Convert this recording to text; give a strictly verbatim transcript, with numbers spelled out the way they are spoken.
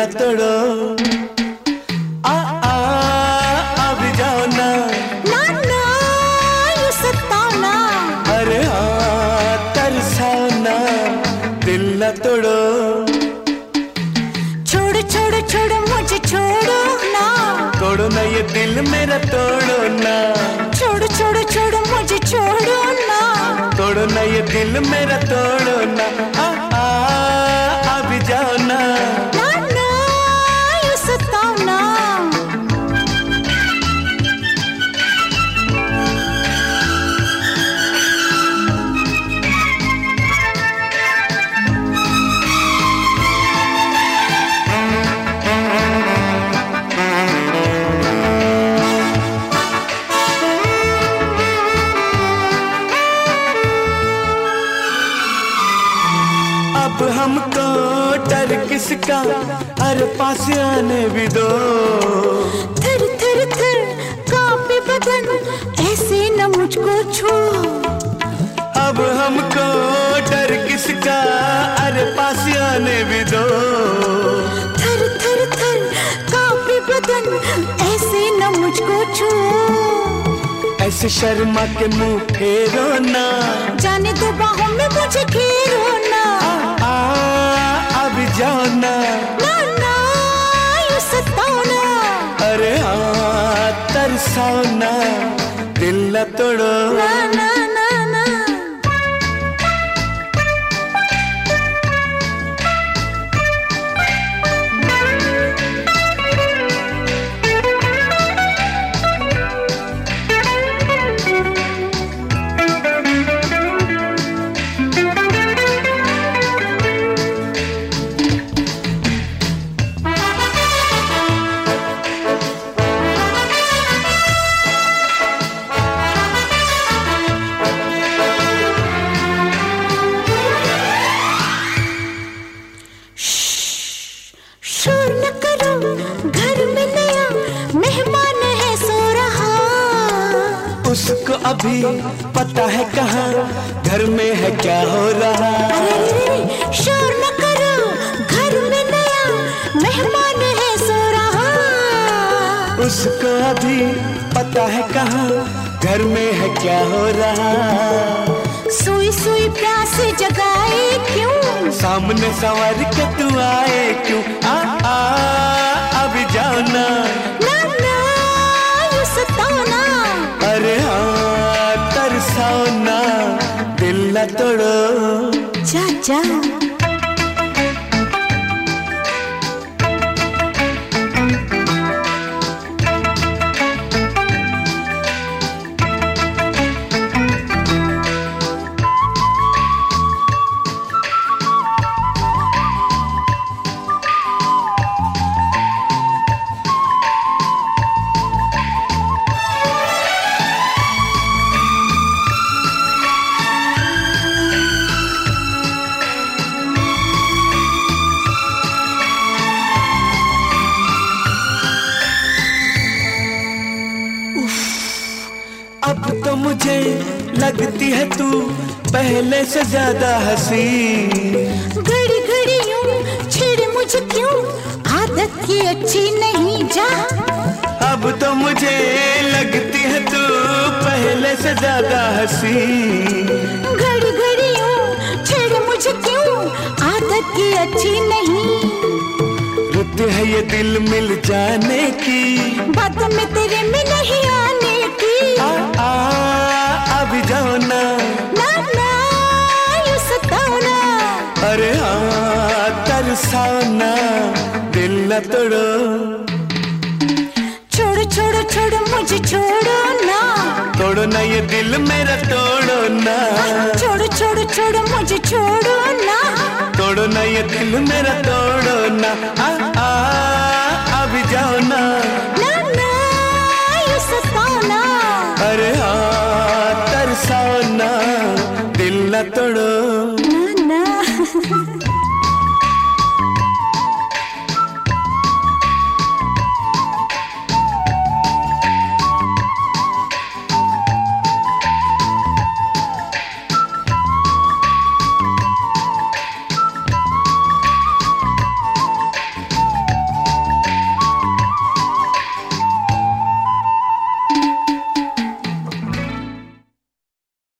न तोड़ो, आ आ अब जाओ ना, ना ना यू सताना, अरे हाँ तरसाओ ना, दिल न तोड़ो। छोड़ छोड़ छोड़ मुझे छोड़ो ना, तोड़ो ना ये दिल मेरा तोड़ो ना, छोड़ छोड़ छोड़ मुझे छोड़ो ना, तोड़ो ना ये दिल मेरा तोड़ो ना, आ आ अब जाओ ना, ना ना यू सताना। अब हमको डर किसका, अरे पास आने भी दो। थर थर थर कांपे बदन, ऐसे न मुझको छू। अब हमको डर किसका, अरे पास आने भी दो। थर थर थर कांपे बदन, ऐसे न मुझको छू। ऐसे शर्मा के मुंह फेरो ना, जाने दो बाहों में मुझे घेरो ना, आ अब जाओ ना, ना ना यू सताना, अरे हाँ तरसाओ ना, दिल न तोड़ो। ना ना ना ना। शोर न करो, घर में नया मेहमान है सो रहा। उसको अभी पता है कहाँ, घर में है क्या हो रहा। अरे रे रे, शोर न करो, घर में नया मेहमान है सो रहा। उसको अभी पता है कहाँ, घर में है क्या हो रहा। सुई सुई प्यास जगाए क्यों, सामने संवर के तू आए क्यों, आ आ अब जाओ ना, ना ना यू सताना, अरे हाँ तरसाओ ना, दिल न तोड़ो। जा जा। अब तो मुझे लगती है तू पहले से ज्यादा हंसी। घड़ी घड़ी यूं छेड़े मुझे क्यों, आदत की अच्छी नहीं जा। अब तो मुझे लगती है तू पहले से ज्यादा हंसी। घड़ी घड़ी यूं छेड़े मुझे क्यों, आदत की अच्छी नहीं। रुत है ये दिल मिल जाने की, बातों में तेरे में नहीं आने की। आ आ अब जाओ ना, ना ना यू सताना, अरे हाँ तरसाओ ना, दिल न तोड़ो। छोड़ छोड़ छोड़ मुझे छोड़ो ना, तोड़ो ना ये दिल मेरा तोड़ो ना, छोड़ छोड़ छोड़ मुझे छोड़ो ना, तोड़ो ना ये दिल मेरा तोड़ो ना, आ आ अब जाओ ना।